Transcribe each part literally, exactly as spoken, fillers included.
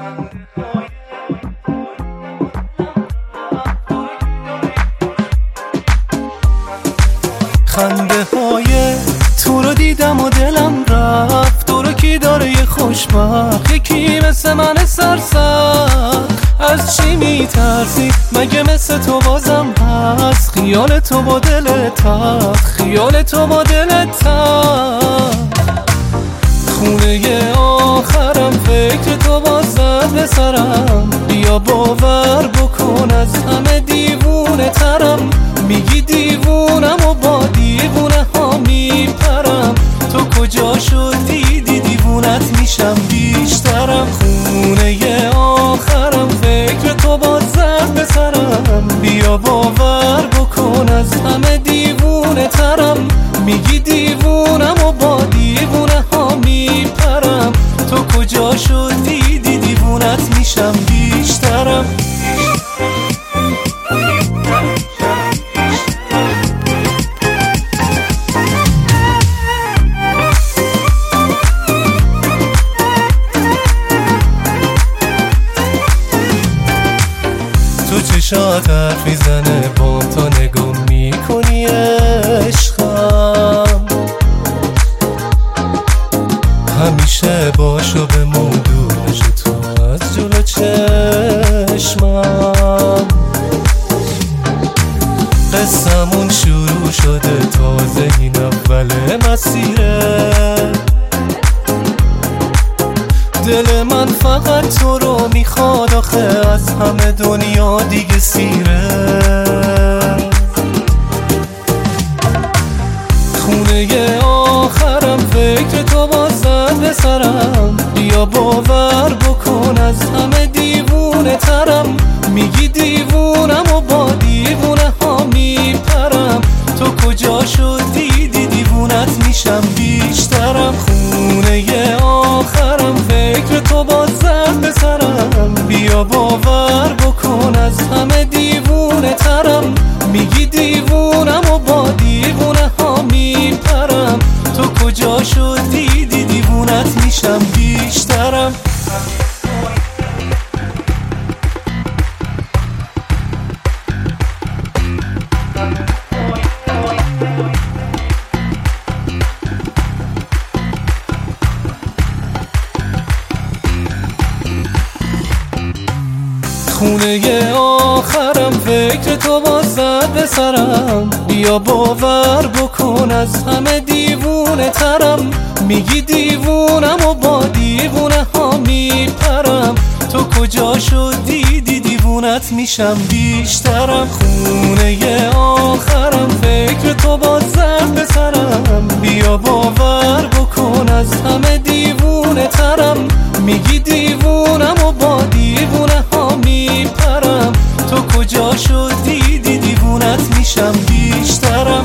خنده های تو رو دیدم و دلم رفت. تو رو کی داره یه خوشبخت، یکی مثل من سرسخت. از چی میترسی مگه مثل تو بازم هست؟ خیال تو با دلت تخت، خیال تو با دلت تخت. خونه آخرم فکر تو باز زد به سرم. بیا باور بکن از همه دیوونه ترم. میگی دیوونم و با دیوونه ها میپرم. تو کجا شدی دی دیوونت میشم بیشترم. خونه آخرم فکر تو باز زد به سرم. بیا باور بکن از همه دیوونه ترم. میگی دیوونم و با دیوونه ها میپرم. تو کجا شدی دی دیوونت میشم بیشترم. تو چشات حرف میزنه بام تا نگاه میکنی عشقم. همیشه باشو بمون دور نشو تو از جلو چشمم. قصمون شروع شده تازه این اول مسیره. دل من فقط تو رو میخواد آخه از همه دنیا دیگه سیره. خونه آخرم فکر تو باز زد به سرم. بیا باور بکن از همه دیوونه ترم. میگی دیوونم و با دیوونه ها میپرم. تو کجا شدی دی دیوونت میشم بیشترم. خونه آخرم فکر تو باز زد به سرم. بیا باور بکن از همه دیوونه ترم. میگی دیوونم و با دیوونه ها میپرم. تو کجا شدی دی دیوونت میشم بیشترم. خونه آخرم فکر تو باز زد به سرم. بیا باور بکن از همه دیوونه ترم. میگی دیوونم و با دیوونه ها میپرم. تو کجا شدی دی دیوونت میشم بیشترم. خونه آخرم فکر تو باز زد به سرم. بیا باور بکن از همه دیوونه ترم. میگی دیوونم و با دیوونه ها میپرم. تو کجا شدی دی دیوونت میشم بیشترم.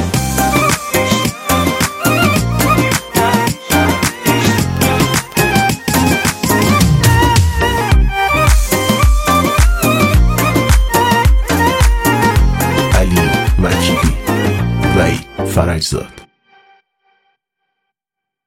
علی مکیدی، وحید فرجزاد.